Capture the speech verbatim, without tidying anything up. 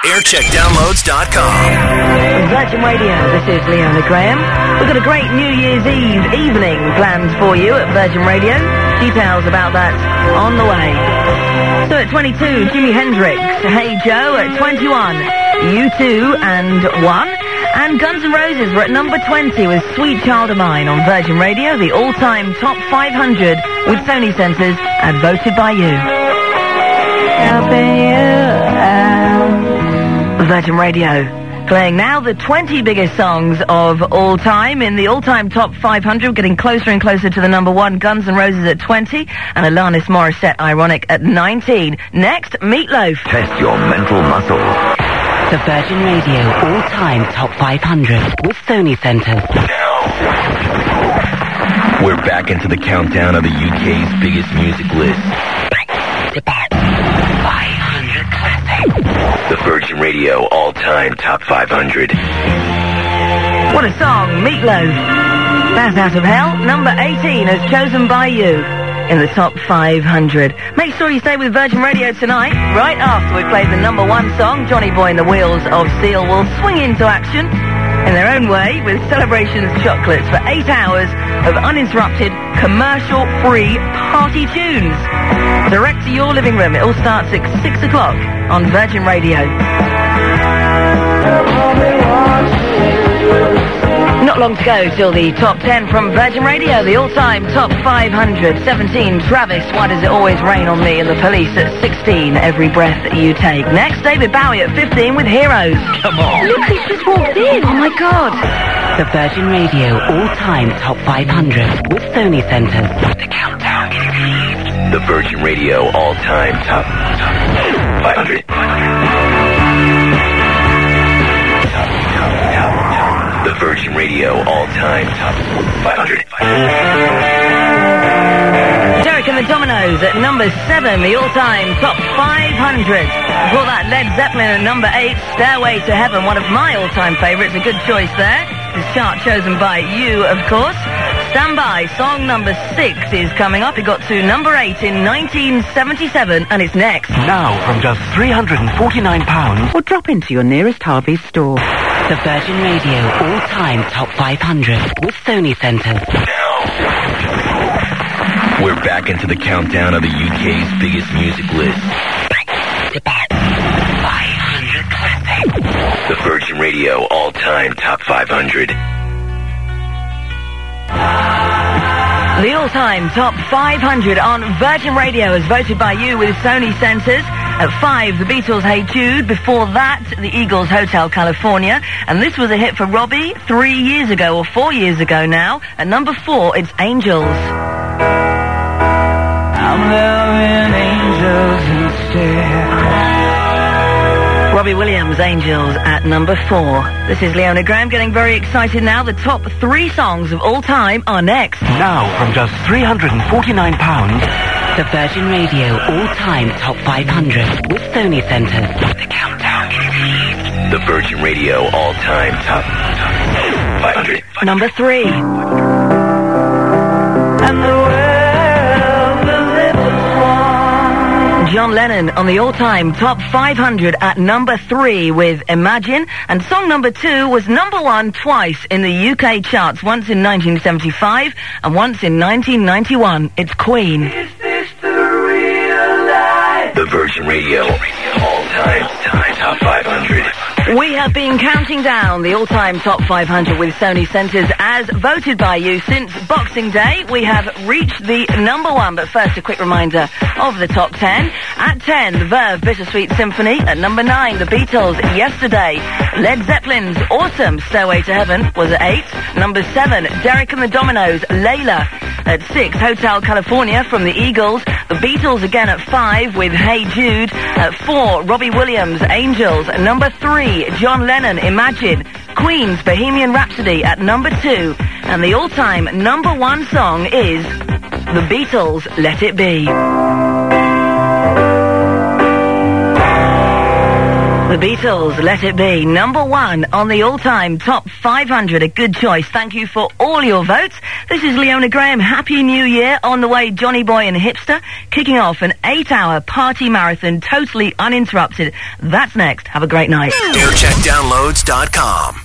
aircheck downloads dot com. Virgin Radio, this is Leona Graham. We've got a great New Year's Eve evening planned for you at Virgin Radio. Details about that on the way. So at twenty-two, Jimi Hendrix, Hey Joe at twenty-one, U two and one. And Guns N' Roses were at number twenty with Sweet Child of Mine on Virgin Radio, the all-time top five hundred with Sony Centers and voted by you. Virgin Radio, playing now the twenty biggest songs of all time in the all-time top five hundred, getting closer and closer to the number one, Guns N' Roses at twenty, and Alanis Morissette, Ironic, at nineteen. Next, Meatloaf. Test your mental muscle. The Virgin Radio all-time top five hundred with Sony Centers. We're back into the countdown of the U K's biggest music list. Back to back. five hundred classics. The Virgin Radio all-time top five hundred. What a song, Meatloaf. That's Out of Hell, number eighteen, as chosen by you in the top five hundred. Make sure you stay with Virgin Radio tonight. Right after we play the number one song, Johnny Boy and the Wheels of Steel will swing into action in their own way with Celebrations chocolates for eight hours of uninterrupted, commercial-free party tunes. Direct to your living room. It all starts at six o'clock on Virgin Radio. Not long to go till the top ten from Virgin Radio, the all-time top five hundred. seventeen, Travis, Why Does It Always Rain on Me, and the Police at sixteen, Every Breath You Take. Next, David Bowie at fifteen with Heroes. Come on. Look, he's just walked in. Oh, my God. The Virgin Radio all-time top five hundred with Sony Centers. The countdown continues. The Virgin Radio all-time top, top five hundred. The Virgin Radio all-time top five hundred. Derek and the Dominoes at number seven, the all-time top five hundred. Before that, Led Zeppelin at number eight, Stairway to Heaven, one of my all-time favourites, a good choice there. This chart chosen by you, of course. Stand by, song number six is coming up. It got to number eight in nineteen seventy-seven, and it's next. Now, from just three hundred forty-nine pounds. Or drop into your nearest Harvey's store. The Virgin Radio all-time top five hundred with Sony Centers. We're back into the countdown of the U K's biggest music list. Back to back. five hundred classics. The Virgin Radio all-time top five hundred. The all-time top five hundred on Virgin Radio as voted by you with Sony Centers. At five, the Beatles' Hey Jude. Before that, the Eagles' Hotel California. And this was a hit for Robbie three years ago, or four years ago now. At number four, it's Angels. I'm loving angels instead. Robbie Williams, Angels, at number four. This is Leona Graham getting very excited now. The top three songs of all time are next. Now, from just three hundred forty-nine pounds. The Virgin Radio all-time top five hundred with Sony Centers. The countdown continues. The Virgin Radio all-time top, top five hundred. Number three. And the world will live as one. John Lennon on the all-time top five hundred at number three with Imagine. And song number two was number one twice in the U K charts, once in nineteen seventy-five and once in nineteen ninety-one. It's Queen. Is this the real life? The Virgin Radio all-time top five hundred. We have been counting down the all-time top five hundred with Sony Centers as voted by you since Boxing Day. We have reached the number one, but first a quick reminder of the top ten. At ten, the Verve Bittersweet Symphony. At number nine, the Beatles, Yesterday. Led Zeppelin's Awesome, Stairway to Heaven was at eight. Number seven, Derek and the Dominoes, Layla. At six, Hotel California from the Eagles. The Beatles again at five with Hey Jude. At four, Robbie Williams, Angels. At number three, John Lennon, Imagine. Queen's Bohemian Rhapsody at number two. And the all-time number one song is The Beatles' Let It Be. The Beatles, Let It Be, number one on the all-time top five hundred. A good choice. Thank you for all your votes. This is Leona Graham. Happy New Year. On the way, Johnny Boy and Hipster, kicking off an eight-hour party marathon, totally uninterrupted. That's next. Have a great night. aircheck downloads dot com